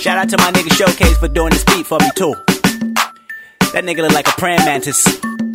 Shout out to my nigga Showcase for doing this beat for me too. That nigga look like a praying mantis.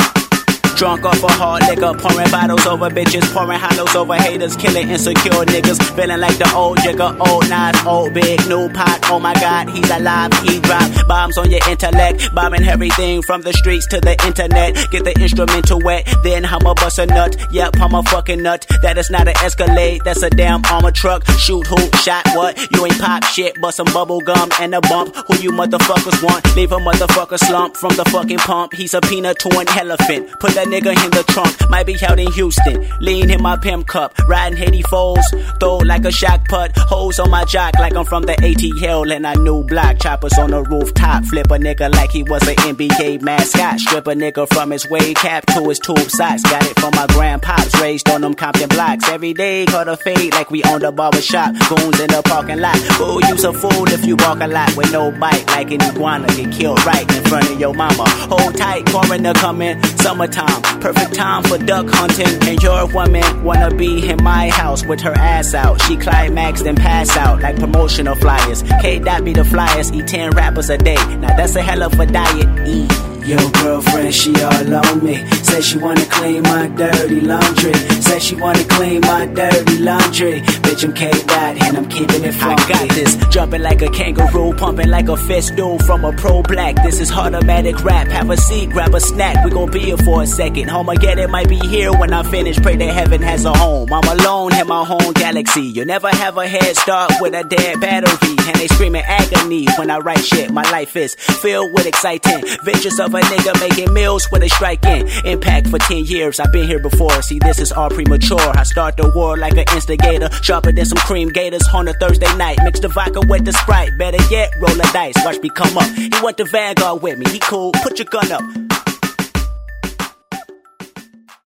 Drunk off a hard liquor, pouring bottles over bitches, pouring hollows over haters, killing insecure niggas, feeling like the old jigger, old Nas, old big, new pot. Oh my God, he's alive, he drop bombs on your intellect, bombing everything from the streets to the internet. Get the instrumental wet, then I'ma bust a nut. Yep, I'm a fucking nut. That is not an Escalade, that's a damn armor truck. Shoot who, shot what? You ain't pop shit, but some bubble gum and a bump. Who you motherfuckers want? Leave a motherfucker slump from the fucking pump. He's a peanut to an elephant. Put that nigga in the trunk, might be out in Houston. Lean in my pimp cup, riding Haiti foes, throw like a shot put. Hoes on my jock like I'm from the ATL and I new block. Choppers on the rooftop, flip a nigga like he was an NBA mascot. Strip a nigga from his wave cap to his tube socks. Got it from my grandpops, raised on them Compton blocks. Every day caught a fade like we owned a barber shop. Goons in the parking lot. Fool, you's a fool if you walk a lot with no bite. Like an iguana, get killed right in front of your mama. Hold tight, coroner coming, summertime. Perfect time for duck hunting. And your woman wanna be in my house with her ass out. She climaxed and pass out like promotional flyers. K-Dot be the flyers, eat 10 rappers a day. Now that's a hell of a diet. Your girlfriend, she all on me. Said she wanna clean my dirty laundry. Said she wanna clean my dirty laundry. Bitch, I'm K-Dot and I'm keeping it funky. I got this, jumping like a kangaroo, pumping like a fist dude from a pro black. This is automatic rap. Have a seat, grab a snack. We gon' be here for a second. Armageddon might be here when I finish. Pray that heaven has a home. I'm alone in my home galaxy. You'll never have a head start with a dead battery. And they screaming agony when I write shit. My life is filled with exciting visions of a nigga making meals with a strike in. Impact for 10 years, I've been here before. See, this is all premature. I start the war like an instigator, sharper than some cream gators on a Thursday night. Mix the vodka with the Sprite. Better yet, roll a dice. Watch me come up. He want the Vanguard with me. He cool. Put your gun up.